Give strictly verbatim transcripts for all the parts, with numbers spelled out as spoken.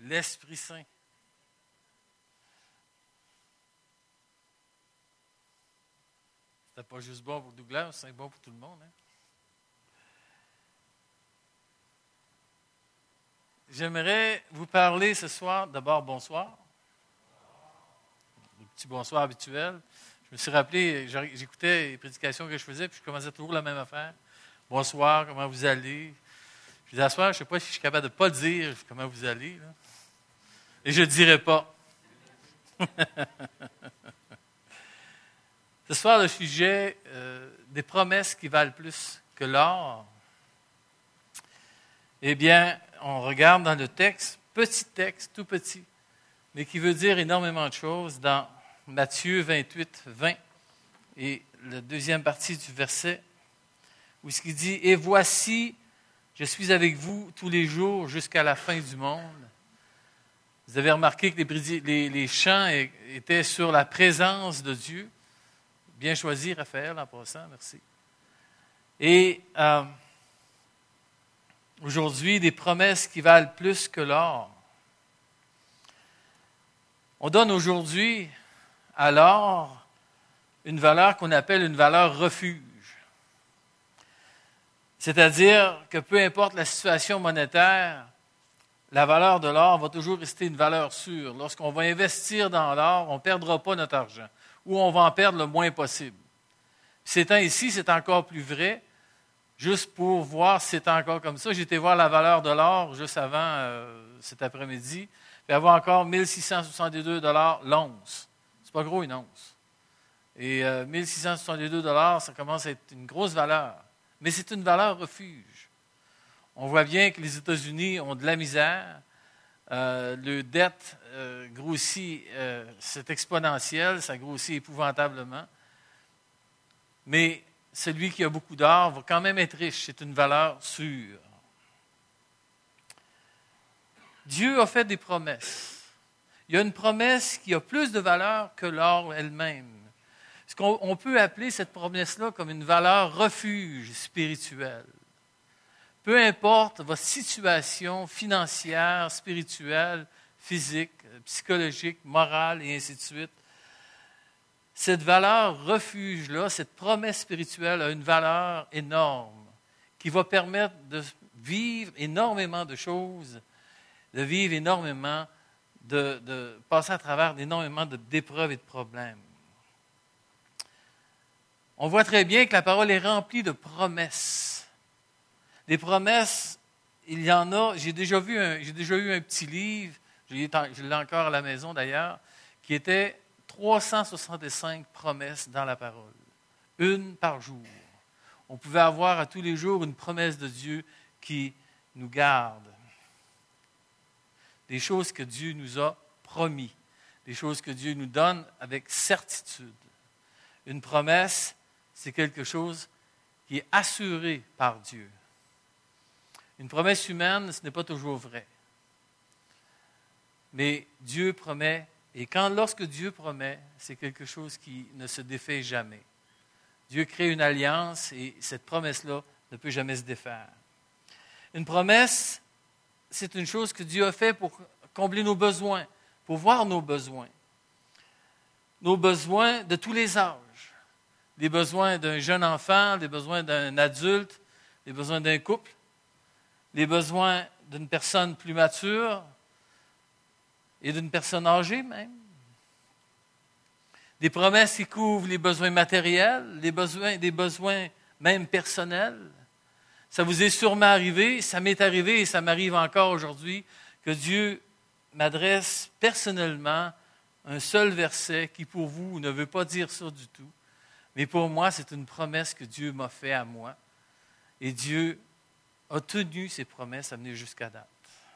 l'Esprit Saint. C'était pas juste bon pour Douglas, c'est bon pour tout le monde. Hein? J'aimerais vous parler ce soir, d'abord bonsoir. Le petit bonsoir habituel. Je me suis rappelé, j'écoutais les prédications que je faisais, puis je commençais toujours la même affaire. Bonsoir, comment vous allez? Je disais, à ce soir, je ne sais pas si je suis capable de ne pas dire comment vous allez. Là. Et je ne dirai pas. Ce soir, le sujet euh, des promesses qui valent plus que l'or. Eh bien, on regarde dans le texte, petit texte, tout petit, mais qui veut dire énormément de choses dans Matthieu vingt-huit, vingt et la deuxième partie du verset, où ce qui dit « Et voici, je suis avec vous tous les jours jusqu'à la fin du monde. » Vous avez remarqué que les, les, les chants étaient sur la présence de Dieu. Bien choisi, Raphaël, en passant, merci. Et euh, aujourd'hui, des promesses qui valent plus que l'or. On donne aujourd'hui à l'or une valeur qu'on appelle une valeur refuge. C'est-à-dire que peu importe la situation monétaire, la valeur de l'or va toujours rester une valeur sûre. Lorsqu'on va investir dans l'or, on ne perdra pas notre argent, ou on va en perdre le moins possible. Ces temps ici, c'est encore plus vrai. Juste pour voir si c'est encore comme ça, j'ai été voir la valeur de l'or juste avant euh, cet après-midi, puis avoir encore mille six cent soixante-deux dollars l'once. C'est pas gros une once. Et euh, mille six cent soixante-deux dollars, ça commence à être une grosse valeur. Mais c'est une valeur refuge. On voit bien que les États-Unis ont de la misère. Euh, le dette euh, grossit, euh, c'est exponentiel, ça grossit épouvantablement. Mais celui qui a beaucoup d'or va quand même être riche. C'est une valeur sûre. Dieu a fait des promesses. Il y a une promesse qui a plus de valeur que l'or elle-même. Ce qu'on on peut appeler cette promesse-là comme une valeur refuge spirituelle. Peu importe votre situation financière, spirituelle, physique, psychologique, morale et ainsi de suite, cette valeur refuge-là, cette promesse spirituelle a une valeur énorme qui va permettre de vivre énormément de choses, de vivre énormément, de, de passer à travers énormément de, d'épreuves et de problèmes. On voit très bien que la parole est remplie de promesses. Des promesses, il y en a, j'ai déjà vu un, j'ai déjà eu un petit livre, je l'ai encore à la maison d'ailleurs, qui était trois cent soixante-cinq promesses dans la parole, une par jour. On pouvait avoir à tous les jours une promesse de Dieu qui nous garde. Des choses que Dieu nous a promis, des choses que Dieu nous donne avec certitude. Une promesse, c'est quelque chose qui est assuré par Dieu. Une promesse humaine, ce n'est pas toujours vrai. Mais Dieu promet, et quand, lorsque Dieu promet, c'est quelque chose qui ne se défait jamais. Dieu crée une alliance et cette promesse-là ne peut jamais se défaire. Une promesse, c'est une chose que Dieu a fait pour combler nos besoins, pour voir nos besoins. Nos besoins de tous les âges. Les besoins d'un jeune enfant, les besoins d'un adulte, les besoins d'un couple, les besoins d'une personne plus mature et d'une personne âgée même. Des promesses qui couvrent les besoins matériels, les besoins, des besoins même personnels. Ça vous est sûrement arrivé, ça m'est arrivé et ça m'arrive encore aujourd'hui, que Dieu m'adresse personnellement un seul verset qui pour vous ne veut pas dire ça du tout. Mais pour moi, c'est une promesse que Dieu m'a faite à moi. Et Dieu a tenu ses promesses à venir jusqu'à date.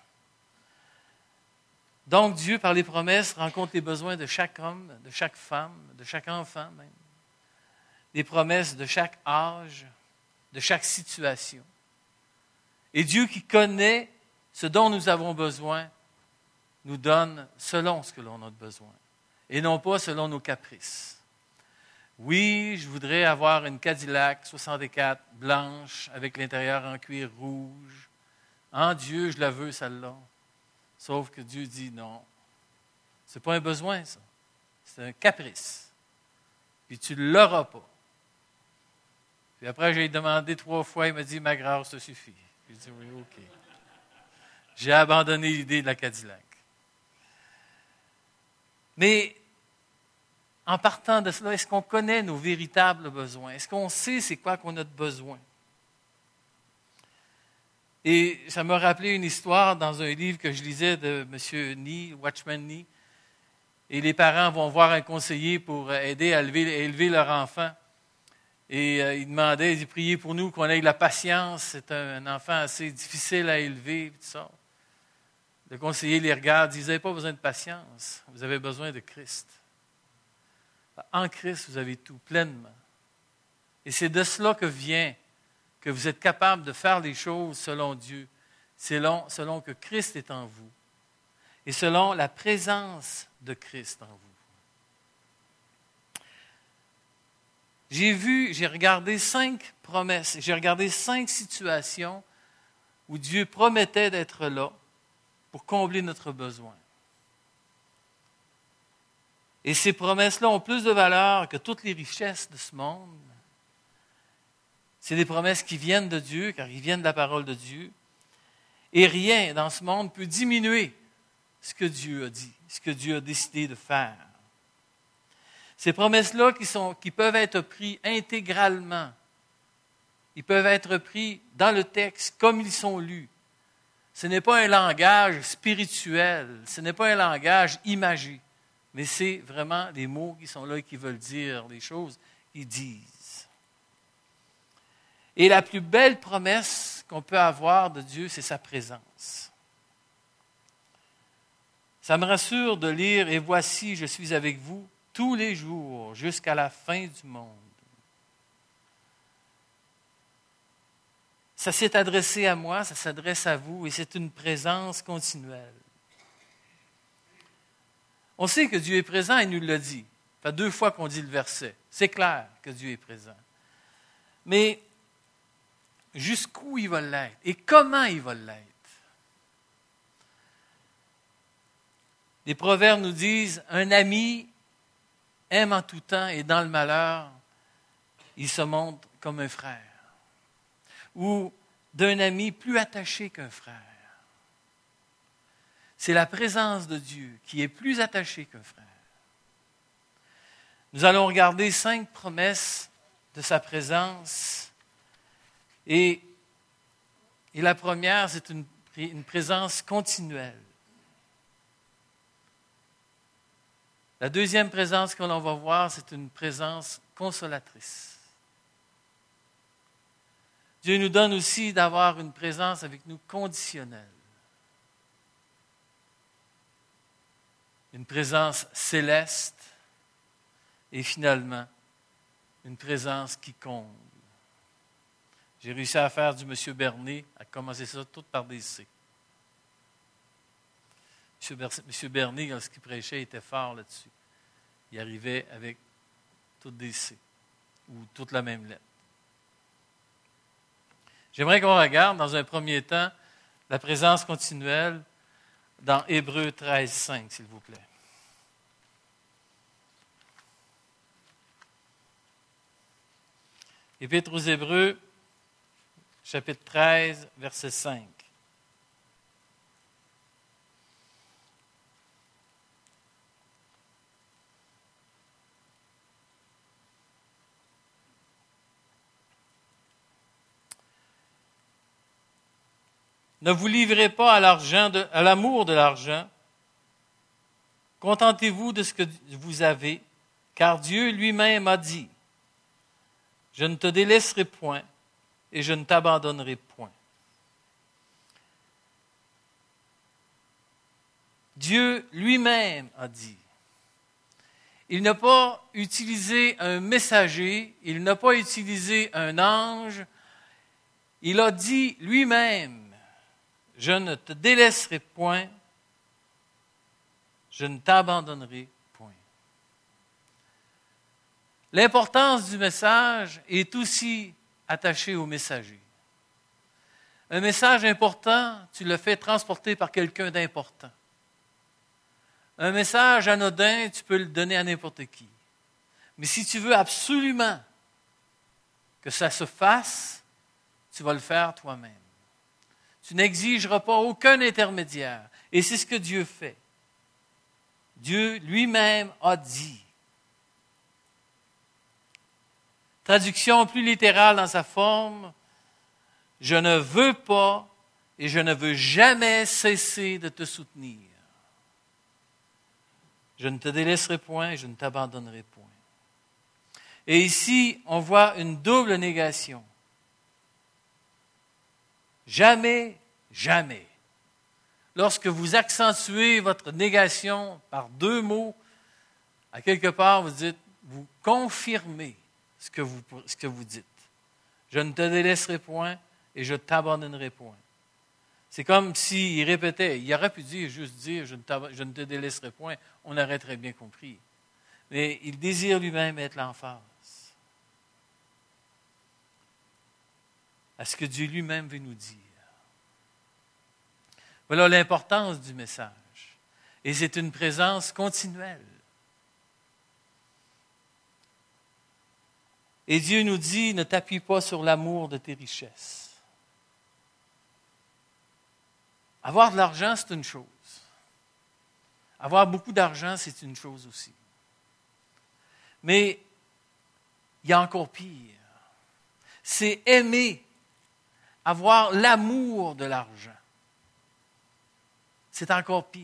Donc, Dieu, par les promesses, rencontre les besoins de chaque homme, de chaque femme, de chaque enfant même. Les promesses de chaque âge, de chaque situation. Et Dieu qui connaît ce dont nous avons besoin, nous donne selon ce que l'on a besoin. Et non pas selon nos caprices. Oui, je voudrais avoir une Cadillac soixante-quatre blanche avec l'intérieur en cuir rouge. En Dieu, je la veux, celle-là. Sauf que Dieu dit non. Ce n'est pas un besoin, ça. C'est un caprice. Puis tu ne l'auras pas. Puis après, j'ai demandé trois fois, il m'a dit, ma grâce te suffit. J'ai dit, oui, OK. J'ai abandonné l'idée de la Cadillac. Mais en partant de cela, est-ce qu'on connaît nos véritables besoins? Est-ce qu'on sait c'est quoi qu'on a de besoin? Et ça m'a rappelé une histoire dans un livre que je lisais de M. Nee, Watchman Nee. Et les parents vont voir un conseiller pour aider à élever, à élever leur enfant. Et euh, il demandait, il dit, priez pour nous qu'on ait de la patience. C'est un, un enfant assez difficile à élever. Tout ça. Le conseiller les regarde, dit, vous n'avez pas besoin de patience. Vous avez besoin de Christ. En Christ, vous avez tout, pleinement. Et c'est de cela que vient que vous êtes capable de faire les choses selon Dieu, selon, selon que Christ est en vous et selon la présence de Christ en vous. J'ai vu, j'ai regardé cinq promesses, j'ai regardé cinq situations où Dieu promettait d'être là pour combler notre besoin. Et ces promesses-là ont plus de valeur que toutes les richesses de ce monde. C'est des promesses qui viennent de Dieu, car ils viennent de la parole de Dieu. Et rien dans ce monde peut diminuer ce que Dieu a dit, ce que Dieu a décidé de faire. Ces promesses-là qui, sont, qui peuvent être prises intégralement, ils peuvent être pris dans le texte comme ils sont lus. Ce n'est pas un langage spirituel, ce n'est pas un langage imagé, mais c'est vraiment les mots qui sont là et qui veulent dire les choses qu'ils disent. Et la plus belle promesse qu'on peut avoir de Dieu, c'est sa présence. Ça me rassure de lire « Et voici, je suis avec vous tous les jours jusqu'à la fin du monde. » Ça s'est adressé à moi, ça s'adresse à vous, et c'est une présence continuelle. On sait que Dieu est présent, il nous l'a dit. Ça fait deux fois qu'on dit le verset. C'est clair que Dieu est présent. Mais jusqu'où il va l'être et comment il va l'être? Les proverbes nous disent, un ami aime en tout temps et dans le malheur, il se montre comme un frère. Ou d'un ami plus attaché qu'un frère. C'est la présence de Dieu qui est plus attachée qu'un frère. Nous allons regarder cinq promesses de sa présence. Et, et la première, c'est une, une présence continuelle. La deuxième présence que l'on va voir, c'est une présence consolatrice. Dieu nous donne aussi d'avoir une présence avec nous conditionnelle. Une présence céleste et finalement, une présence qui comble. J'ai réussi à faire du M. Bernier, à commencer ça tout par des C. M. Bernier, lorsqu'il prêchait, il était fort là-dessus. Il arrivait avec toutes des C, ou toute la même lettre. J'aimerais qu'on regarde, dans un premier temps, la présence continuelle dans Hébreux treize, cinq, s'il vous plaît. Épître aux Hébreux, chapitre treize, verset cinq. Ne vous livrez pas à l'argent, de, à l'amour de l'argent. Contentez-vous de ce que vous avez, car Dieu lui-même a dit, « Je ne te délaisserai point et je ne t'abandonnerai point. » Dieu lui-même a dit. Il n'a pas utilisé un messager, il n'a pas utilisé un ange, il a dit lui-même, je ne te délaisserai point, je ne t'abandonnerai point. L'importance du message est aussi attachée au messager. Un message important, tu le fais transporter par quelqu'un d'important. Un message anodin, tu peux le donner à n'importe qui. Mais si tu veux absolument que ça se fasse, tu vas le faire toi-même. Tu n'exigeras pas aucun intermédiaire. Et c'est ce que Dieu fait. Dieu lui-même a dit. Traduction plus littérale dans sa forme, « Je ne veux pas et je ne veux jamais cesser de te soutenir. Je ne te délaisserai point et je ne t'abandonnerai point. » Et ici, on voit une double négation. Jamais, jamais. Lorsque vous accentuez votre négation par deux mots, à quelque part, vous dites, vous confirmez ce que vous, ce que vous dites. Je ne te délaisserai point et je ne t'abandonnerai point. C'est comme s'il répétait, il aurait pu dire, juste dire, je ne, je ne te délaisserai point, on aurait très bien compris. Mais il désire lui-même être l'emphase. À ce que Dieu lui-même veut nous dire. Voilà l'importance du message. Et c'est une présence continuelle. Et Dieu nous dit, ne t'appuie pas sur l'amour de tes richesses. Avoir de l'argent, c'est une chose. Avoir beaucoup d'argent, c'est une chose aussi. Mais il y a encore pire. C'est aimer, avoir l'amour de l'argent. C'est encore pire.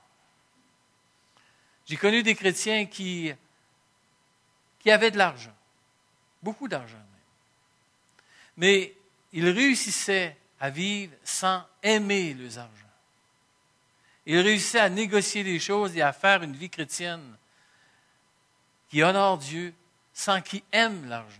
J'ai connu des chrétiens qui, qui avaient de l'argent, beaucoup d'argent même. Mais ils réussissaient à vivre sans aimer leurs argent. Ils réussissaient à négocier des choses et à faire une vie chrétienne qui honore Dieu sans qu'ils aiment l'argent.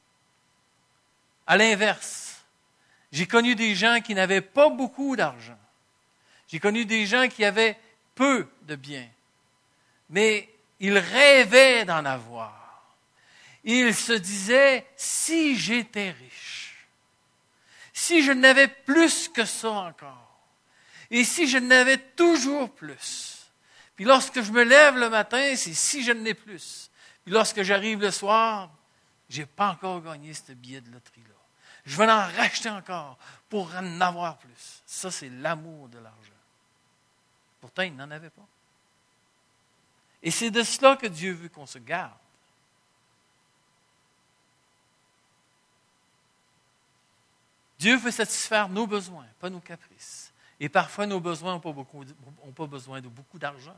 À l'inverse, j'ai connu des gens qui n'avaient pas beaucoup d'argent. J'ai connu des gens qui avaient peu de biens, mais ils rêvaient d'en avoir. Ils se disaient, si j'étais riche, si je n'avais plus que ça encore, et si je n'avais toujours plus. Puis lorsque je me lève le matin, c'est si je n'ai plus. Puis lorsque j'arrive le soir, je n'ai pas encore gagné ce billet de loterie-là. Je vais en racheter encore pour en avoir plus. Ça, c'est l'amour de l'argent. Pourtant, il n'en avait pas. Et c'est de cela que Dieu veut qu'on se garde. Dieu veut satisfaire nos besoins, pas nos caprices. Et parfois, nos besoins n'ont pas, beaucoup, ont pas besoin de beaucoup d'argent.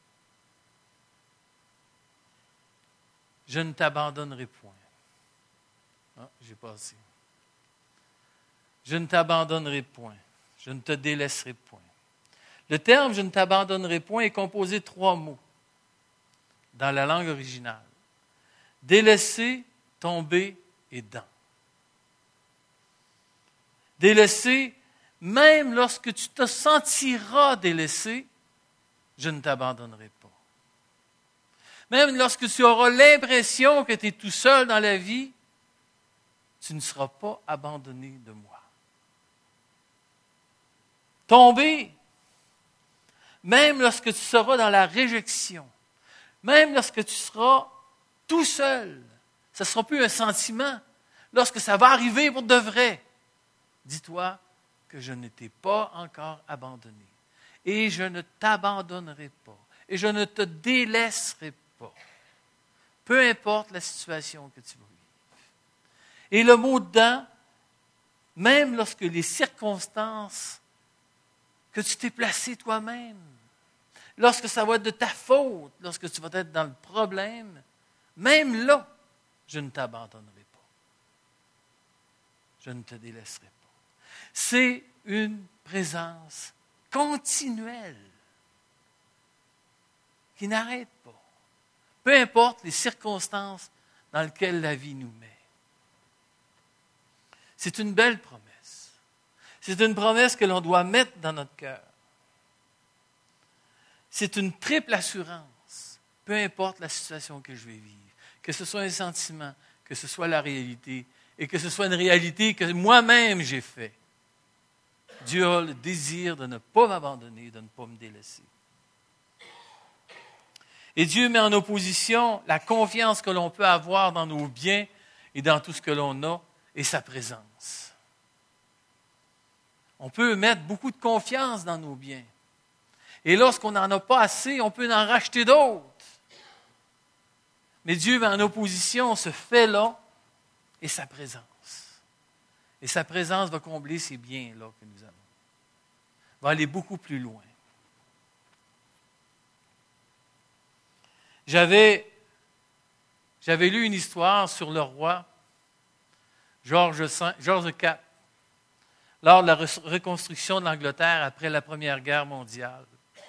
Je ne t'abandonnerai point. Ah, j'ai passé. Je ne t'abandonnerai point. Je ne te délaisserai point. Le terme « je ne t'abandonnerai point » est composé de trois mots dans la langue originale. Délaisser, tomber et dans. Délaisser, même lorsque tu te sentiras délaissé, je ne t'abandonnerai pas. Même lorsque tu auras l'impression que tu es tout seul dans la vie, tu ne seras pas abandonné de moi. Tomber, même lorsque tu seras dans la réjection, même lorsque tu seras tout seul, ce ne sera plus un sentiment. Lorsque ça va arriver pour de vrai, dis-toi que je ne t'ai pas encore abandonné. Et je ne t'abandonnerai pas. Et je ne te délaisserai pas. Peu importe la situation que tu vas vivre. Et le mot « dans », même lorsque les circonstances que tu t'es placé toi-même, lorsque ça va être de ta faute, lorsque tu vas être dans le problème, même là, je ne t'abandonnerai pas. Je ne te délaisserai pas. C'est une présence continuelle qui n'arrête pas. Peu importe les circonstances dans lesquelles la vie nous met. C'est une belle promesse. C'est une promesse que l'on doit mettre dans notre cœur. C'est une triple assurance, peu importe la situation que je vais vivre, que ce soit un sentiment, que ce soit la réalité, et que ce soit une réalité que moi-même j'ai fait. Dieu a le désir de ne pas m'abandonner, de ne pas me délaisser. Et Dieu met en opposition la confiance que l'on peut avoir dans nos biens et dans tout ce que l'on a et sa présence. On peut mettre beaucoup de confiance dans nos biens. Et lorsqu'on n'en a pas assez, on peut en racheter d'autres. Mais Dieu met en opposition ce fait-là et sa présence. Et sa présence va combler ces biens-là que nous avons. Va aller beaucoup plus loin. J'avais, j'avais lu une histoire sur le roi George quatre, lors de la reconstruction de l'Angleterre après la Première Guerre mondiale.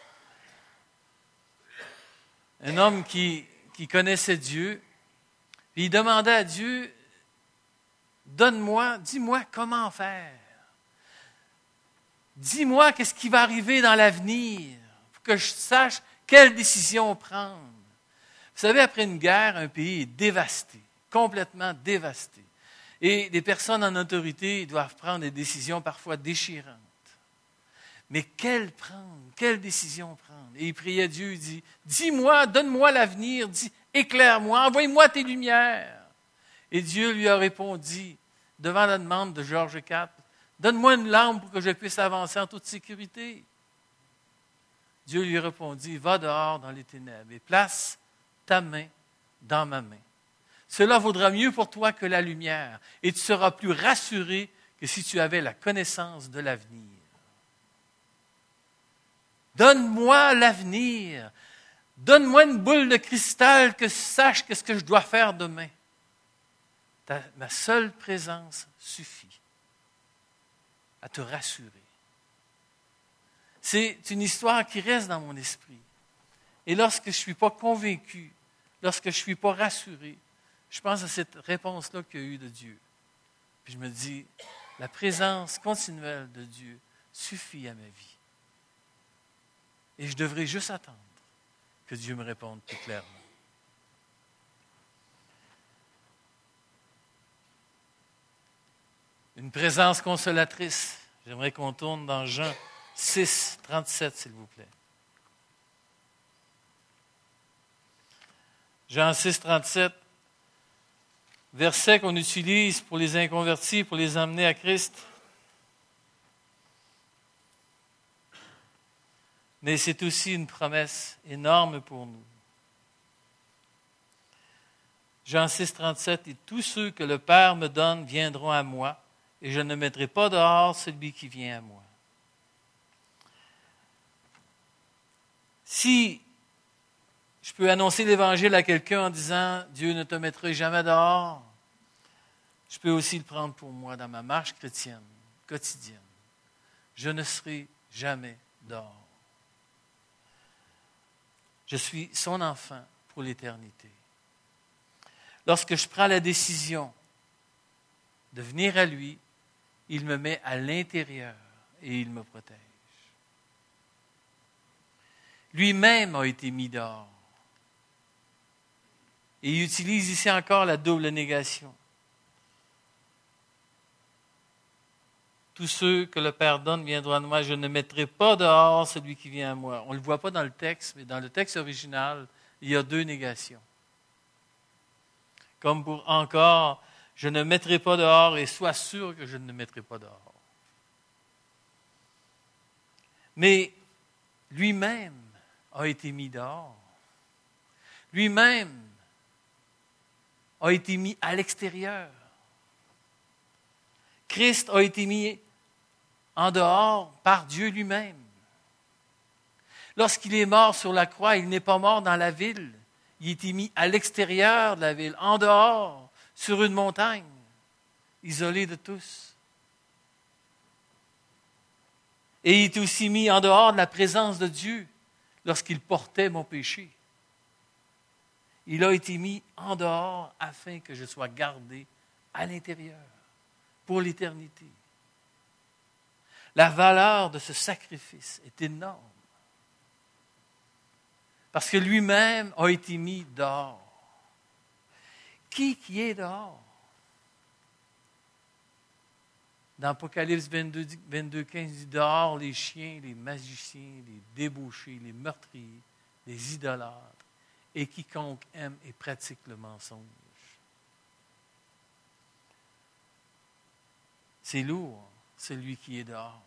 Un homme qui, qui connaissait Dieu, puis il demandait à Dieu, donne-moi, dis-moi comment faire. Dis-moi qu'est-ce qui va arriver dans l'avenir, pour que je sache quelle décision prendre. Vous savez, après une guerre, un pays est dévasté, complètement dévasté. Et les personnes en autorité doivent prendre des décisions parfois déchirantes. Mais quelle prendre? Quelle décision prendre? Et il priait Dieu, il dit, dis-moi, donne-moi l'avenir, dis, éclaire-moi, envoie-moi tes lumières. Et Dieu lui a répondu, devant la demande de George quatre, donne-moi une lampe pour que je puisse avancer en toute sécurité. Dieu lui répondit, va dehors dans les ténèbres et place ta main dans ma main. Cela vaudra mieux pour toi que la lumière, et tu seras plus rassuré que si tu avais la connaissance de l'avenir. Donne-moi l'avenir. Donne-moi une boule de cristal que je sache qu'est-ce que je dois faire demain. Ta, ma seule présence suffit à te rassurer. C'est une histoire qui reste dans mon esprit. Et lorsque je ne suis pas convaincu, lorsque je ne suis pas rassuré, je pense à cette réponse-là qu'il y a eu de Dieu. Puis je me dis, la présence continuelle de Dieu suffit à ma vie. Et je devrais juste attendre que Dieu me réponde plus clairement. Une présence consolatrice. J'aimerais qu'on tourne dans Jean six, trente-sept, s'il vous plaît. Jean six, trente-sept, verset qu'on utilise pour les inconvertis, pour les amener à Christ. Mais c'est aussi une promesse énorme pour nous. Jean six, trente-sept, « Et tous ceux que le Père me donne viendront à moi, et je ne mettrai pas dehors celui qui vient à moi. » Si je peux annoncer l'Évangile à quelqu'un en disant « Dieu ne te mettra jamais dehors », je peux aussi le prendre pour moi dans ma marche chrétienne, quotidienne. Je ne serai jamais dehors. Je suis son enfant pour l'éternité. Lorsque je prends la décision de venir à lui, il me met à l'intérieur et il me protège. Lui-même a été mis dehors. Et il utilise ici encore la double négation. Tous ceux que le Père donne viendront à moi, je ne mettrai pas dehors celui qui vient à moi. On ne le voit pas dans le texte, mais dans le texte original, il y a deux négations. Comme pour encore, je ne mettrai pas dehors et sois sûr que je ne mettrai pas dehors. Mais lui-même a été mis dehors. Lui-même a été mis à l'extérieur. Christ a été mis en dehors par Dieu lui-même. Lorsqu'il est mort sur la croix, il n'est pas mort dans la ville. Il a été mis à l'extérieur de la ville, en dehors, sur une montagne, isolé de tous. Et il est aussi mis en dehors de la présence de Dieu lorsqu'il portait mon péché. Il a été mis en dehors afin que je sois gardé à l'intérieur pour l'éternité. La valeur de ce sacrifice est énorme. Parce que lui-même a été mis dehors. Qui qui est dehors? Dans Apocalypse vingt-deux, vingt-deux quinze, il dit dehors les chiens, les magiciens, les débauchés, les meurtriers, les idolâtres, et quiconque aime et pratique le mensonge. C'est lourd, celui qui est dehors.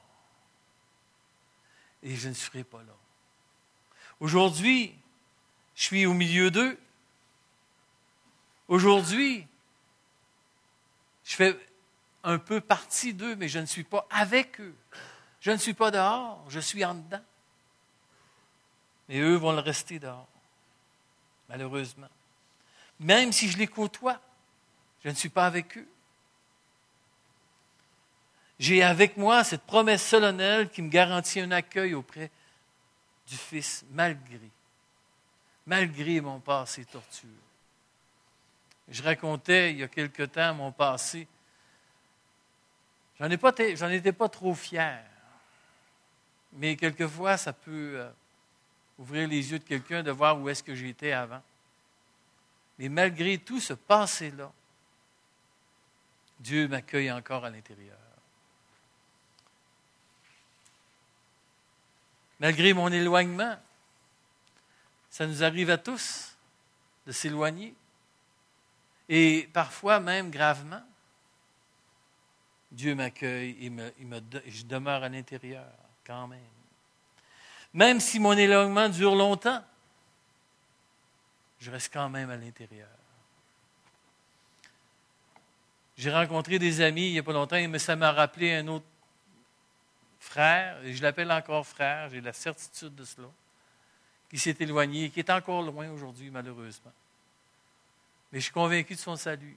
Et je ne serai pas là. Aujourd'hui, je suis au milieu d'eux. Aujourd'hui, je fais un peu partie d'eux, mais je ne suis pas avec eux. Je ne suis pas dehors, je suis en dedans. Et eux vont le rester dehors, malheureusement. Même si je les côtoie, je ne suis pas avec eux. J'ai avec moi cette promesse solennelle qui me garantit un accueil auprès du Fils, malgré, malgré mon passé tortueux. Je racontais il y a quelque temps mon passé. J'en ai pas, j'en étais pas trop fier. Mais quelquefois, ça peut euh, ouvrir les yeux de quelqu'un de voir où est-ce que j'étais avant. Mais malgré tout ce passé-là, Dieu m'accueille encore à l'intérieur. Malgré mon éloignement, ça nous arrive à tous de s'éloigner. Et parfois même gravement, Dieu m'accueille et, me, et, me, et je demeure à l'intérieur quand même. Même si mon éloignement dure longtemps, je reste quand même à l'intérieur. J'ai rencontré des amis il n'y a pas longtemps, mais ça m'a rappelé un autre frère, et je l'appelle encore frère, j'ai la certitude de cela, qui s'est éloigné et qui est encore loin aujourd'hui, malheureusement. Mais je suis convaincu de son salut.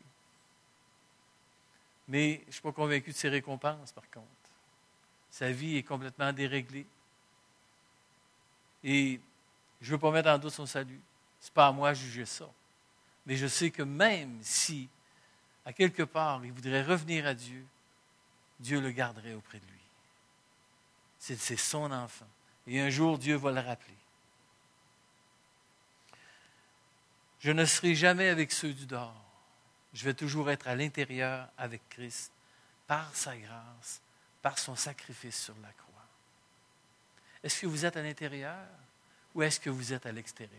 Mais je ne suis pas convaincu de ses récompenses, par contre. Sa vie est complètement déréglée. Et je ne veux pas mettre en doute son salut. Ce n'est pas à moi de juger ça. Mais je sais que même si, à quelque part, il voudrait revenir à Dieu, Dieu le garderait auprès de lui. C'est, c'est son enfant. Et un jour, Dieu va le rappeler. Je ne serai jamais avec ceux du dehors. Je vais toujours être à l'intérieur avec Christ, par sa grâce, par son sacrifice sur la croix. Est-ce que vous êtes à l'intérieur ou est-ce que vous êtes à l'extérieur?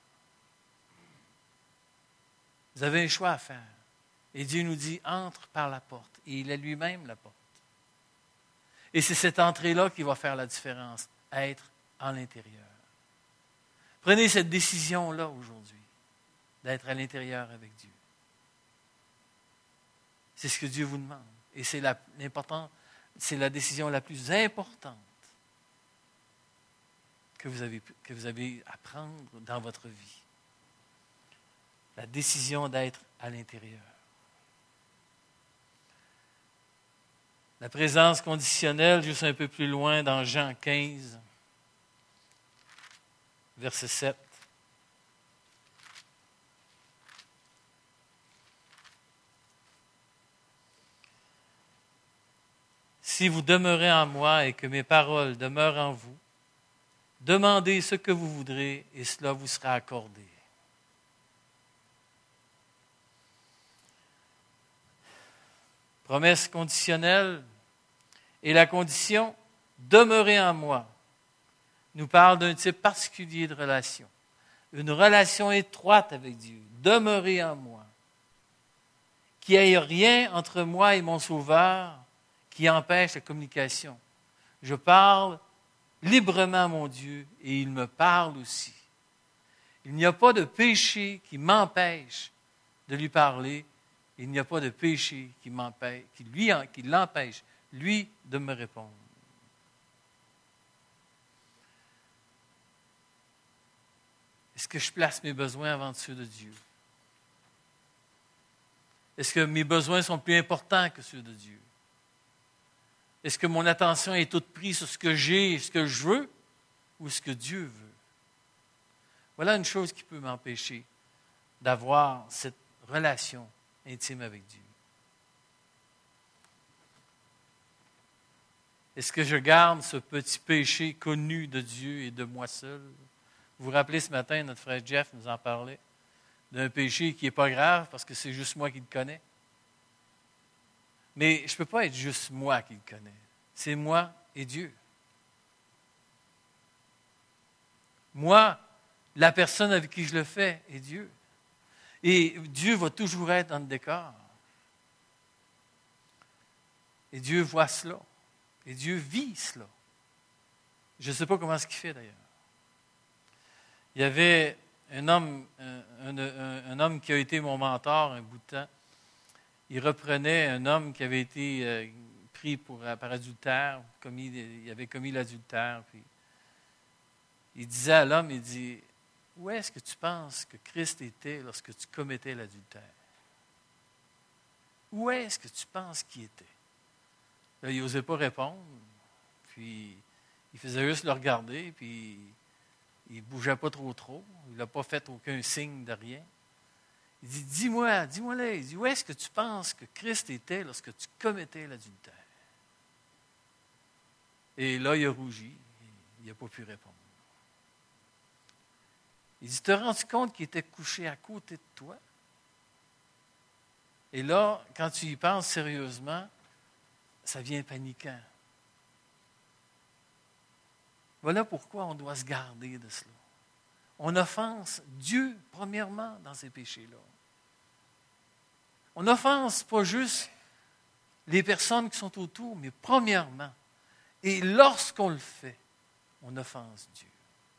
Vous avez un choix à faire. Et Dieu nous dit, entre par la porte. Et il est lui-même la porte. Et c'est cette entrée-là qui va faire la différence, être en l'intérieur. Prenez cette décision-là aujourd'hui, d'être à l'intérieur avec Dieu. C'est ce que Dieu vous demande. Et c'est la, l'important, c'est la décision la plus importante que vous avez, que vous avez à prendre dans votre vie. La décision d'être à l'intérieur. La présence conditionnelle, juste un peu plus loin dans Jean quinze, verset sept. Si vous demeurez en moi et que mes paroles demeurent en vous, demandez ce que vous voudrez et cela vous sera accordé. Promesse conditionnelle et la condition « demeurez en moi » nous parle d'un type particulier de relation. Une relation étroite avec Dieu. Demeurez en moi. Qu'il n'y ait rien entre moi et mon Sauveur qui empêche la communication. Je parle librement à mon Dieu et il me parle aussi. Il n'y a pas de péché qui m'empêche de lui parler. Il n'y a pas de péché qui m'empêche, qui, lui, qui l'empêche, lui, de me répondre. Est-ce que je place mes besoins avant ceux de Dieu? Est-ce que mes besoins sont plus importants que ceux de Dieu? Est-ce que mon attention est toute prise sur ce que j'ai, ce que je veux, ou ce que Dieu veut? Voilà une chose qui peut m'empêcher d'avoir cette relation intime avec Dieu. Est-ce que je garde ce petit péché connu de Dieu et de moi seul? Vous vous rappelez ce matin, notre frère Jeff nous en parlait, d'un péché qui n'est pas grave parce que c'est juste moi qui le connais. Mais je ne peux pas être juste moi qui le connais. C'est moi et Dieu. Moi, la personne avec qui je le fais est Dieu. Et Dieu va toujours être dans le décor. Et Dieu voit cela. Et Dieu vit cela. Je ne sais pas comment ce qu'il fait d'ailleurs. Il y avait un homme, un, un, un, un homme qui a été mon mentor un bout de temps. Il reprenait un homme qui avait été euh, pris pour, par adultère, commis, il avait commis l'adultère. Puis il disait à l'homme, il dit, où est-ce que tu penses que Christ était lorsque tu commettais l'adultère? Où est-ce que tu penses qu'il était? Là, il n'osait pas répondre. Puis, il faisait juste le regarder, puis il ne bougeait pas trop trop. Il n'a pas fait aucun signe de rien. Il dit, dis-moi, dis-moi là, il dit, où est-ce que tu penses que Christ était lorsque tu commettais l'adultère? Et là, il a rougi. Il n'a pas pu répondre. Il dit, te rends-tu compte qu'il était couché à côté de toi? Et là, quand tu y penses sérieusement, ça devient paniquant. Voilà pourquoi on doit se garder de cela. On offense Dieu, premièrement, dans ces péchés-là. On n'offense pas juste les personnes qui sont autour, mais premièrement. Et lorsqu'on le fait, on offense Dieu.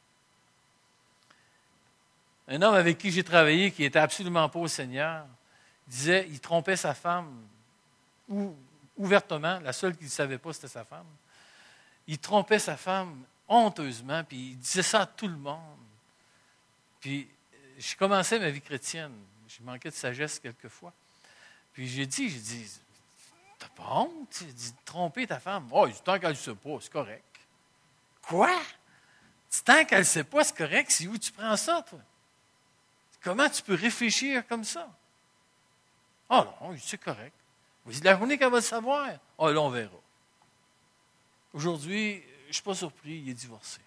Un homme avec qui j'ai travaillé, qui n'était absolument pas au Seigneur, disait, il trompait sa femme, ou ouvertement, la seule qu'il ne savait pas, c'était sa femme. Il trompait sa femme honteusement, puis il disait ça à tout le monde. Puis, je commençais ma vie chrétienne. J'ai manqué de sagesse quelquefois. Puis j'ai dit, j'ai dit, t'as pas honte? J'ai dit, tromper ta femme. Oh, il dit, tant qu'elle ne sait pas, c'est correct. Quoi? Tant qu'elle ne sait pas, c'est correct. C'est où tu prends ça, toi? Comment tu peux réfléchir comme ça? Ah oh non, c'est correct. C'est la journée qu'elle va le savoir. Ah oh, là, on verra. Aujourd'hui, je ne suis pas surpris, il est divorcé.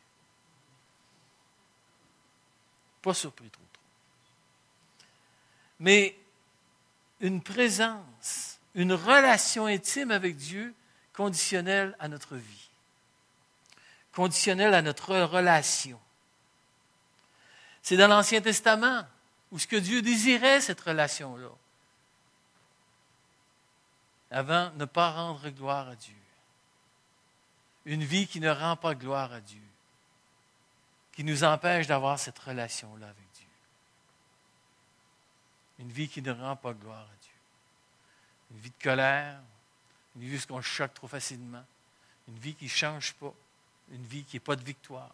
Pas surpris trop, trop. Mais une présence, une relation intime avec Dieu conditionnelle à notre vie, conditionnelle à notre relation. C'est dans l'Ancien Testament où ce que Dieu désirait, cette relation-là. Avant, ne pas rendre gloire à Dieu. Une vie qui ne rend pas gloire à Dieu, qui nous empêche d'avoir cette relation-là avec Dieu. Une vie qui ne rend pas gloire à Dieu. Une vie de colère, une vie où on choque trop facilement, une vie qui ne change pas, une vie qui n'est pas de victoire.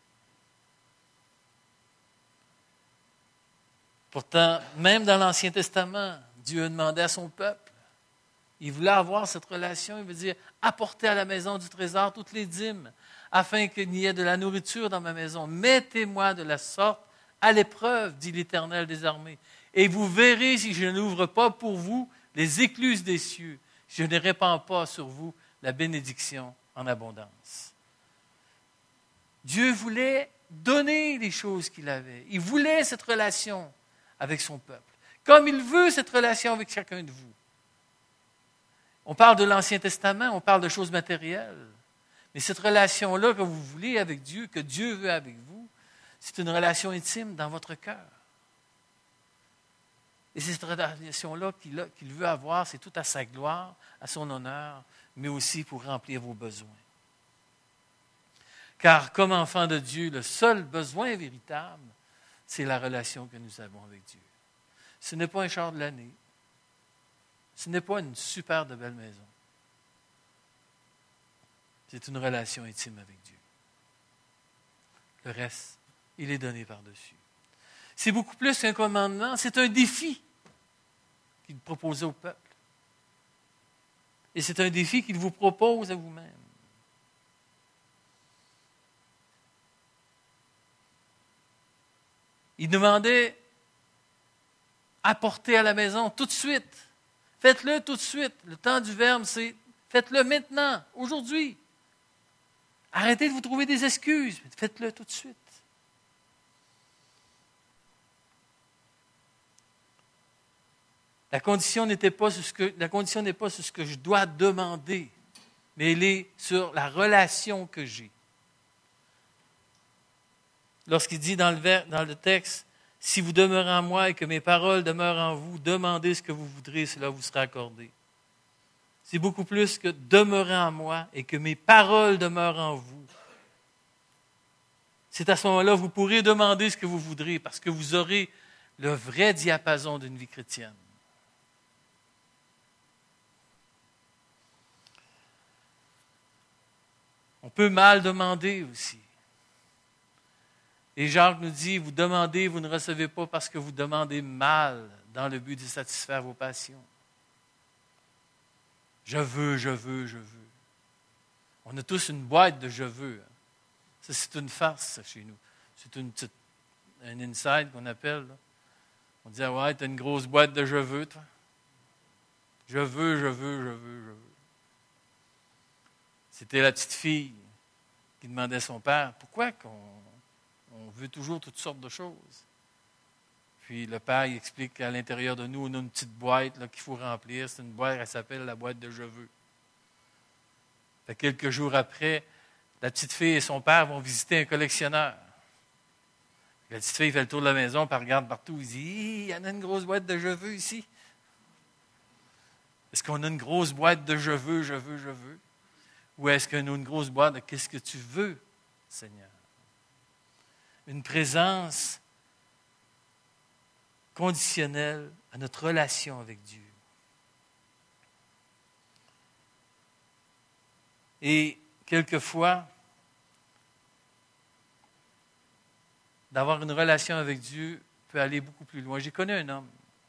Pourtant, même dans l'Ancien Testament, Dieu a demandé à son peuple, il voulait avoir cette relation, il veut dire, apportez à la maison du trésor toutes les dîmes, afin qu'il n'y ait de la nourriture dans ma maison. Mettez-moi de la sorte à l'épreuve, dit l'Éternel des armées, et vous verrez si je n'ouvre pas pour vous les écluses des cieux, si je ne répands pas sur vous la bénédiction en abondance. Dieu voulait donner les choses qu'il avait. Il voulait cette relation avec son peuple, comme il veut cette relation avec chacun de vous. On parle de l'Ancien Testament, on parle de choses matérielles. Mais cette relation-là que vous voulez avec Dieu, que Dieu veut avec vous, c'est une relation intime dans votre cœur. Et c'est cette relation-là qu'il, a, qu'il veut avoir, c'est tout à sa gloire, à son honneur, mais aussi pour remplir vos besoins. Car comme enfants de Dieu, le seul besoin véritable, c'est la relation que nous avons avec Dieu. Ce n'est pas un char de l'année. Ce n'est pas une super de belle maison. C'est une relation intime avec Dieu. Le reste, il est donné par-dessus. C'est beaucoup plus qu'un commandement, c'est un défi qu'il proposait au peuple. Et c'est un défi qu'il vous propose à vous-même. Il demandait apporter à la maison tout de suite. Faites-le tout de suite. Le temps du verbe, c'est faites-le maintenant, aujourd'hui. Arrêtez de vous trouver des excuses. Faites-le tout de suite. La condition n'était pas sur ce que, la condition n'est pas sur ce que je dois demander, mais elle est sur la relation que j'ai. Lorsqu'il dit dans le, vers, dans le texte, « Si vous demeurez en moi et que mes paroles demeurent en vous, demandez ce que vous voudrez, cela vous sera accordé. » C'est beaucoup plus que « demeurer en moi et que mes paroles demeurent en vous ». C'est à ce moment-là que vous pourrez demander ce que vous voudrez parce que vous aurez le vrai diapason d'une vie chrétienne. On peut mal demander aussi. Et Jacques nous dit, vous demandez, vous ne recevez pas parce que vous demandez mal dans le but de satisfaire vos passions. Je veux, je veux, je veux. On a tous une boîte de je veux. Ça, c'est une farce, ça, chez nous. C'est une petite, un inside qu'on appelle. Là. On dit, ah ouais, tu as une grosse boîte de je veux, toi. Je veux, je veux, je veux, je veux. C'était la petite fille qui demandait à son père, pourquoi qu'on on veut toujours toutes sortes de choses? Puis le père il explique qu'à l'intérieur de nous, on a une petite boîte là, qu'il faut remplir. C'est une boîte, elle s'appelle la boîte de je veux. Fait quelques jours après, la petite fille et son père vont visiter un collectionneur. La petite fille fait le tour de la maison, puis elle regarde partout, elle dit, il y en a une grosse boîte de je veux ici. Est-ce qu'on a une grosse boîte de je veux, je veux, je veux? Ou est-ce qu'on a une grosse boîte de qu'est-ce que tu veux, Seigneur? Une présence conditionnelle à notre relation avec Dieu. Et quelquefois, d'avoir une relation avec Dieu peut aller beaucoup plus loin. J'ai connu un homme,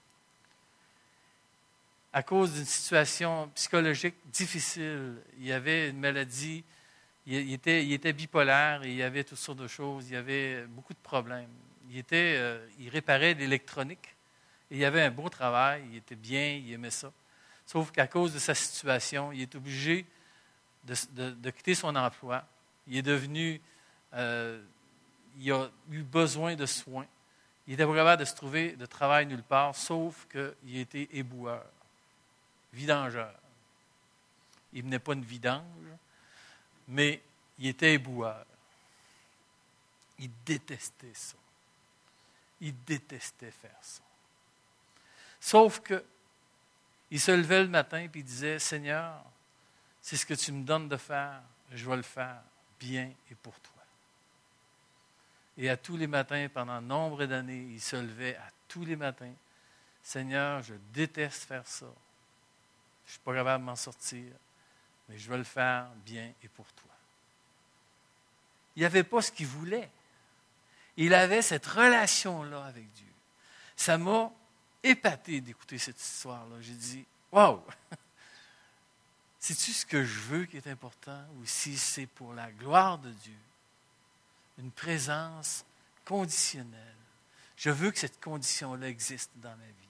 à cause d'une situation psychologique difficile, il avait une maladie, il était, il était bipolaire, et il y avait toutes sortes de choses, il y avait beaucoup de problèmes. Il, était, euh, il réparait l'électronique, et il avait un beau travail, il était bien, il aimait ça. Sauf qu'à cause de sa situation, il est obligé de, de, de quitter son emploi. Il est devenu, euh, il a eu besoin de soins. Il était pas capable de se trouver de travail nulle part, sauf qu'il était éboueur, vidangeur. Il ne menait pas une vidange, mais il était éboueur. Il détestait ça. Il détestait faire ça. Sauf que, il se levait le matin et il disait, « Seigneur, c'est ce que tu me donnes de faire, je vais le faire bien et pour toi. » Et à tous les matins, pendant nombre d'années, il se levait à tous les matins, « Seigneur, je déteste faire ça. Je ne suis pas capable de m'en sortir, mais je vais le faire bien et pour toi. » Il n'y avait pas ce qu'il voulait. Il avait cette relation-là avec Dieu. Ça m'a épaté d'écouter cette histoire-là. J'ai dit, « Wow! C'est-tu ce que je veux qui est important ou si c'est pour la gloire de Dieu? » Une présence conditionnelle. Je veux que cette condition-là existe dans ma vie.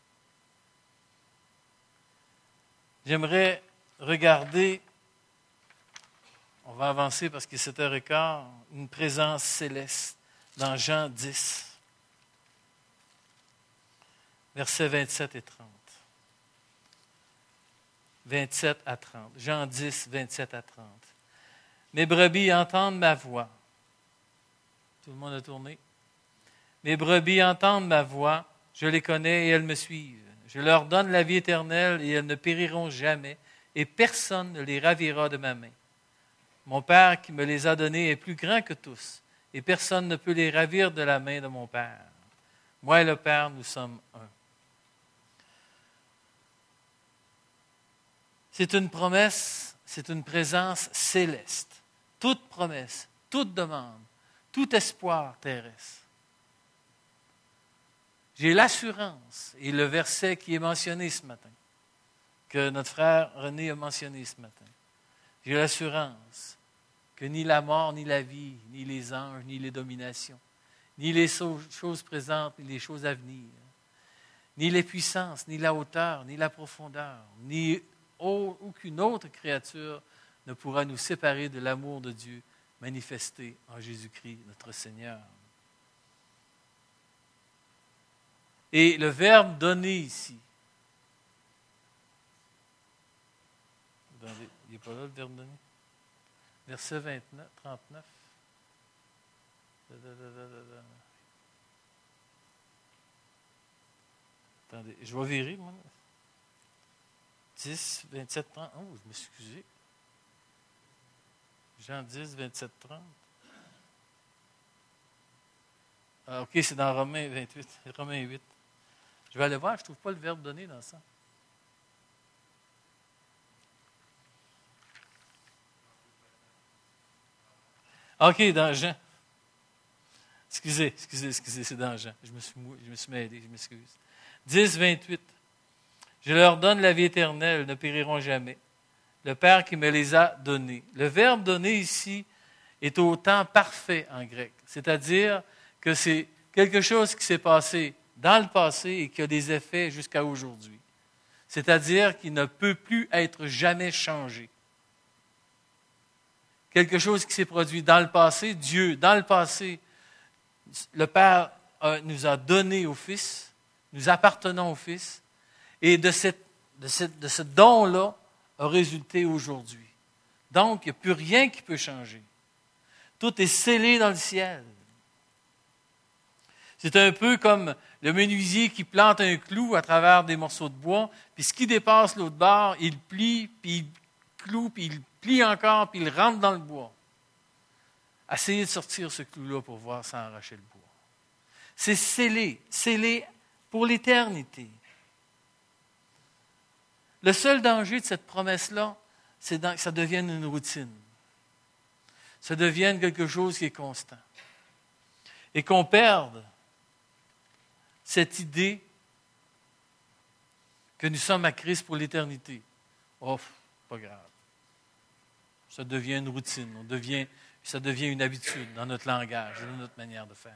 J'aimerais regarder, on va avancer parce qu'il est sept heures quinze, une présence céleste dans Jean dix, versets vingt-sept et trente. vingt-sept à trente. Jean dix, vingt-sept à trente. « Mes brebis entendent ma voix. » Tout le monde a tourné. « Mes brebis entendent ma voix, je les connais et elles me suivent. Je leur donne la vie éternelle et elles ne périront jamais, et personne ne les ravira de ma main. Mon Père qui me les a donnés est plus grand que tous, et personne ne peut les ravir de la main de mon Père. Moi et le Père, nous sommes un. » C'est une promesse, c'est une présence céleste. Toute promesse, toute demande, tout espoir terrestre. J'ai l'assurance, et le verset qui est mentionné ce matin, que notre frère René a mentionné ce matin, j'ai l'assurance que ni la mort, ni la vie, ni les anges, ni les dominations, ni les choses présentes, ni les choses à venir, ni les puissances, ni la hauteur, ni la profondeur, ni aucune autre créature ne pourra nous séparer de l'amour de Dieu manifesté en Jésus-Christ, notre Seigneur. Et le verbe « donner » ici, Attendez, il n'est pas là le verbe donné. Verset vingt-neuf, trente-neuf. Da, da, da, da, da. Attendez, je vais virer, moi. dix, vingt-sept, trente. Oh, je m'excuse. Jean dix, vingt-sept, trente. Ah, OK, c'est dans Romains vingt-huit. Romains huit. Je vais aller voir, je ne trouve pas le verbe donné dans ça. OK, dans Jean. Excusez, excusez, excusez, c'est dans Jean. Je me suis, mou... je me suis mêlé, je m'excuse. dix, vingt-huit. Je leur donne la vie éternelle, elles ne périront jamais. Le Père qui me les a donnés. Le verbe donné ici est au temps parfait en grec. C'est-à-dire que c'est quelque chose qui s'est passé dans le passé et qui a des effets jusqu'à aujourd'hui. C'est-à-dire qu'il ne peut plus être jamais changé. Quelque chose qui s'est produit dans le passé, Dieu, dans le passé, le Père a, nous a donné au Fils, nous appartenons au Fils, et de, cette, de, cette, de ce don-là a résulté aujourd'hui. Donc, il n'y a plus rien qui peut changer. Tout est scellé dans le ciel. C'est un peu comme le menuisier qui plante un clou à travers des morceaux de bois, puis ce qui dépasse l'autre bord, il plie, puis il cloue, puis il plie encore, puis il rentre dans le bois. Essayez de sortir ce clou-là pour voir sans arracher le bois. C'est scellé, scellé pour l'éternité. Le seul danger de cette promesse-là, c'est que ça devienne une routine. Ça devienne quelque chose qui est constant. Et qu'on perde cette idée que nous sommes à Christ pour l'éternité. Oh, pas grave. Ça devient une routine, on devient, ça devient une habitude dans notre langage, dans notre manière de faire.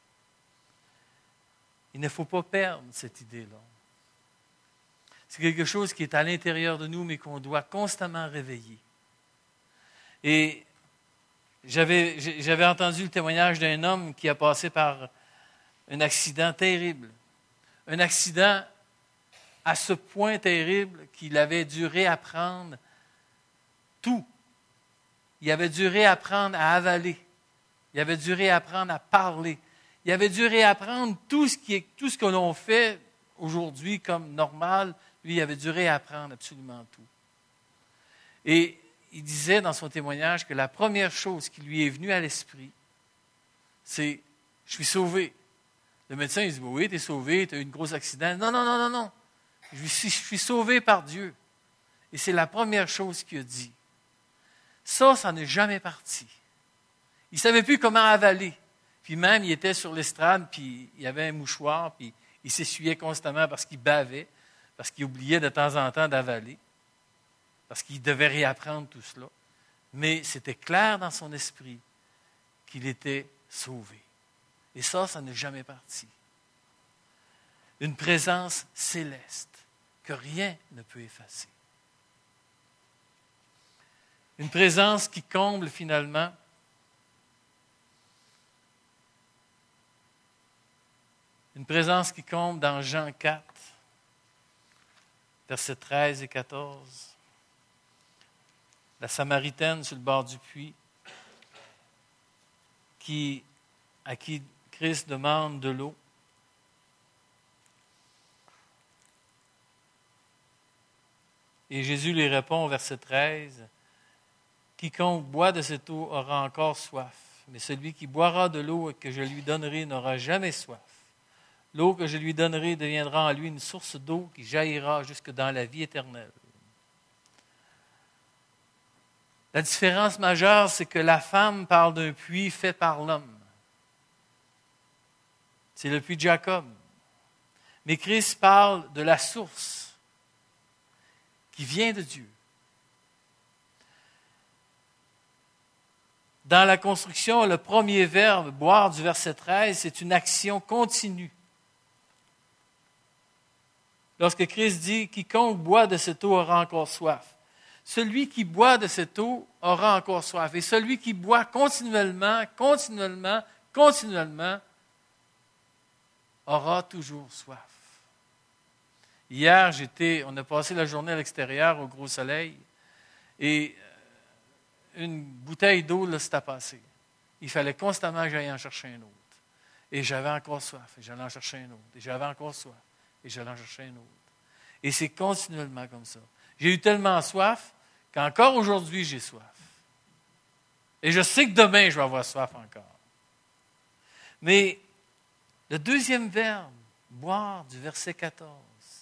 Il ne faut pas perdre cette idée-là. C'est quelque chose qui est à l'intérieur de nous, mais qu'on doit constamment réveiller. Et j'avais, j'avais entendu le témoignage d'un homme qui a passé par un accident terrible. Un accident à ce point terrible qu'il avait dû réapprendre tout. Il avait dû réapprendre à avaler. Il avait dû réapprendre à parler. Il avait dû réapprendre tout ce, qui est, tout ce que l'on fait aujourd'hui comme normal. Lui, il avait dû réapprendre absolument tout. Et il disait dans son témoignage que la première chose qui lui est venue à l'esprit, c'est « Je suis sauvé ». Le médecin, il dit « Oui, tu es sauvé, tu as eu un gros accident. » Non, non, non, non, non. Je suis, je suis sauvé par Dieu. Et c'est la première chose qu'il a dit. Ça, ça n'est jamais parti. Il ne savait plus comment avaler. Puis même, il était sur l'estrade, puis il y avait un mouchoir, puis il s'essuyait constamment parce qu'il bavait, parce qu'il oubliait de temps en temps d'avaler, parce qu'il devait réapprendre tout cela. Mais c'était clair dans son esprit qu'il était sauvé. Et ça, ça n'est jamais parti. Une présence céleste que rien ne peut effacer. Une présence qui comble finalement une présence qui comble dans Jean quatre, versets treize et quatorze. La Samaritaine sur le bord du puits, qui, à qui Christ demande de l'eau. Et Jésus lui répond au verset treize, « Quiconque boit de cette eau aura encore soif, mais celui qui boira de l'eau que je lui donnerai n'aura jamais soif. L'eau que je lui donnerai deviendra en lui une source d'eau qui jaillira jusque dans la vie éternelle. » La différence majeure, c'est que la femme parle d'un puits fait par l'homme. C'est le puits de Jacob. Mais Christ parle de la source qui vient de Dieu. Dans la construction, le premier verbe, boire du verset treize, c'est une action continue. Lorsque Christ dit « Quiconque boit de cette eau aura encore soif », celui qui boit de cette eau aura encore soif. Et celui qui boit continuellement, continuellement, continuellement, aura toujours soif. Hier, j'étais, on a passé la journée à l'extérieur au gros soleil, Et une bouteille d'eau, là, c'était passé. Il fallait constamment que j'aille en chercher un autre. Et j'avais encore soif, et j'allais en chercher un autre. Et j'avais encore soif, et j'allais en chercher un autre. Et c'est continuellement comme ça. J'ai eu tellement soif qu'encore aujourd'hui, j'ai soif. Et je sais que demain, je vais avoir soif encore. Mais le deuxième verbe, boire, du verset quatorze.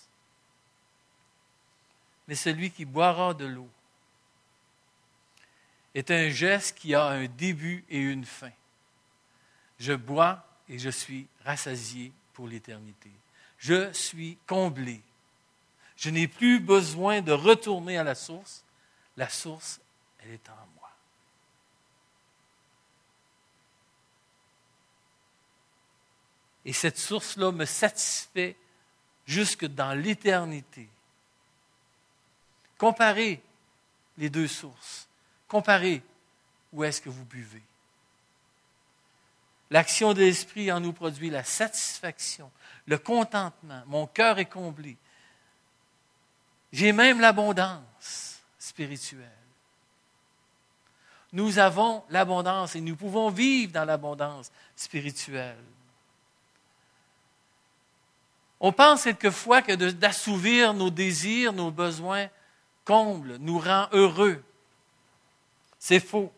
Mais celui qui boira de l'eau est un geste qui a un début et une fin. Je bois et je suis rassasié pour l'éternité. Je suis comblé. Je n'ai plus besoin de retourner à la source. La source, elle est en moi. Et cette source-là me satisfait jusque dans l'éternité. Comparez les deux sources. Comparez où est-ce que vous buvez. L'action de l'Esprit en nous produit la satisfaction, le contentement. Mon cœur est comblé. J'ai même l'abondance spirituelle. Nous avons l'abondance et nous pouvons vivre dans l'abondance spirituelle. On pense quelquefois que de, d'assouvir nos désirs, nos besoins, comble, nous rend heureux. C'est faux.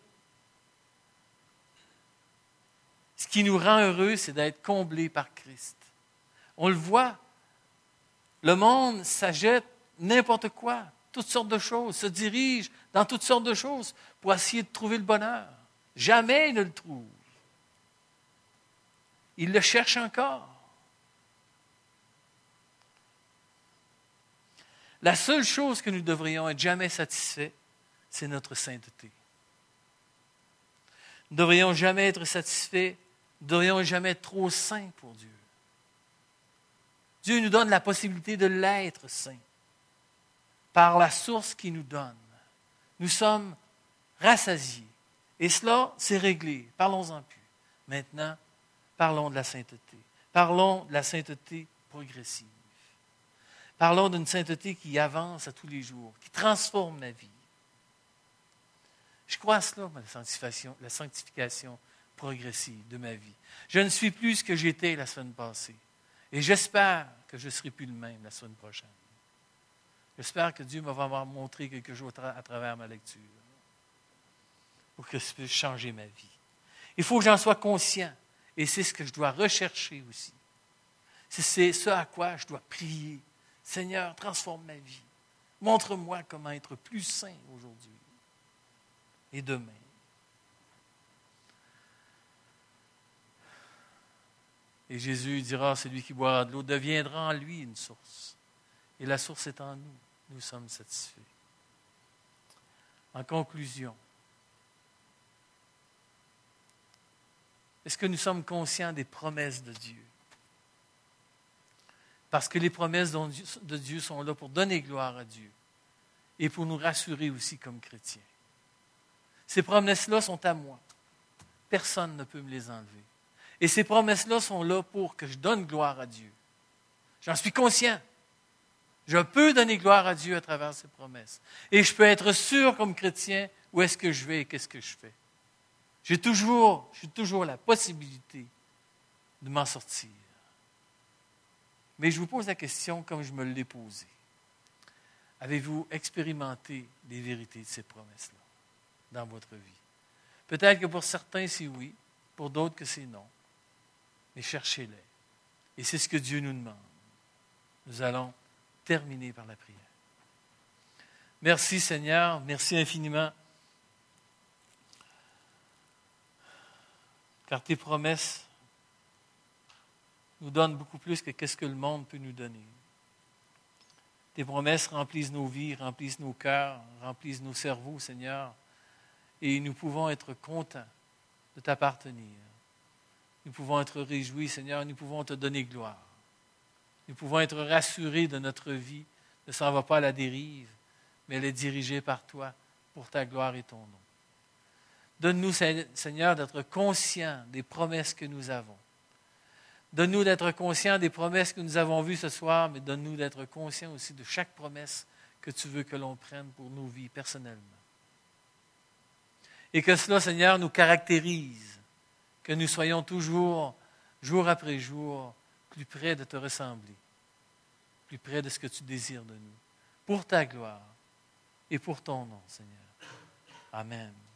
Ce qui nous rend heureux, c'est d'être comblés par Christ. On le voit. Le monde s'achète n'importe quoi, toutes sortes de choses, se dirige dans toutes sortes de choses pour essayer de trouver le bonheur. Jamais il ne le trouve. Il le cherche encore. La seule chose que nous devrions être jamais satisfaits, c'est notre sainteté. Nous ne devrions jamais être satisfaits, nous ne devrions jamais être trop saints pour Dieu. Dieu nous donne la possibilité de l'être saint par la source qu'il nous donne. Nous sommes rassasiés. Et cela, c'est réglé. Parlons-en plus. Maintenant, parlons de la sainteté. Parlons de la sainteté progressive. Parlons d'une sainteté qui avance à tous les jours, qui transforme ma vie. Je crois à cela, la sanctification, la sanctification progressive de ma vie. Je ne suis plus ce que j'étais la semaine passée. Et j'espère que je ne serai plus le même la semaine prochaine. J'espère que Dieu va me montrer quelque chose à travers ma lecture pour que je puisse changer ma vie. Il faut que j'en sois conscient. Et c'est ce que je dois rechercher aussi. C'est ce à quoi je dois prier. Seigneur, transforme ma vie. Montre-moi comment être plus saint aujourd'hui et demain. Et Jésus dira, celui qui boira de l'eau deviendra en lui une source. Et la source est en nous. Nous sommes satisfaits. En conclusion, est-ce que nous sommes conscients des promesses de Dieu? Parce que les promesses de Dieu sont là pour donner gloire à Dieu et pour nous rassurer aussi comme chrétiens. Ces promesses-là sont à moi. Personne ne peut me les enlever. Et ces promesses-là sont là pour que je donne gloire à Dieu. J'en suis conscient. Je peux donner gloire à Dieu à travers ces promesses. Et je peux être sûr comme chrétien où est-ce que je vais et qu'est-ce que je fais. J'ai toujours, j'ai toujours la possibilité de m'en sortir. Mais je vous pose la question comme je me l'ai posée. Avez-vous expérimenté les vérités de ces promesses-là dans votre vie? Peut-être que pour certains, c'est oui, pour d'autres que c'est non. Mais cherchez-les. Et c'est ce que Dieu nous demande. Nous allons terminer par la prière. Merci Seigneur, merci infiniment. Car tes promesses nous donnent beaucoup plus que ce que le monde peut nous donner. Tes promesses remplissent nos vies, remplissent nos cœurs, remplissent nos cerveaux, Seigneur. Et nous pouvons être contents de t'appartenir. Nous pouvons être réjouis, Seigneur, nous pouvons te donner gloire. Nous pouvons être rassurés de notre vie ne s'en va pas à la dérive, mais elle est dirigée par toi pour ta gloire et ton nom. Donne-nous, Seigneur, d'être conscients des promesses que nous avons. Donne-nous d'être conscients des promesses que nous avons vues ce soir, mais donne-nous d'être conscients aussi de chaque promesse que tu veux que l'on prenne pour nos vies personnellement. Et que cela, Seigneur, nous caractérise, que nous soyons toujours, jour après jour, plus près de te ressembler, plus près de ce que tu désires de nous, pour ta gloire et pour ton nom, Seigneur. Amen.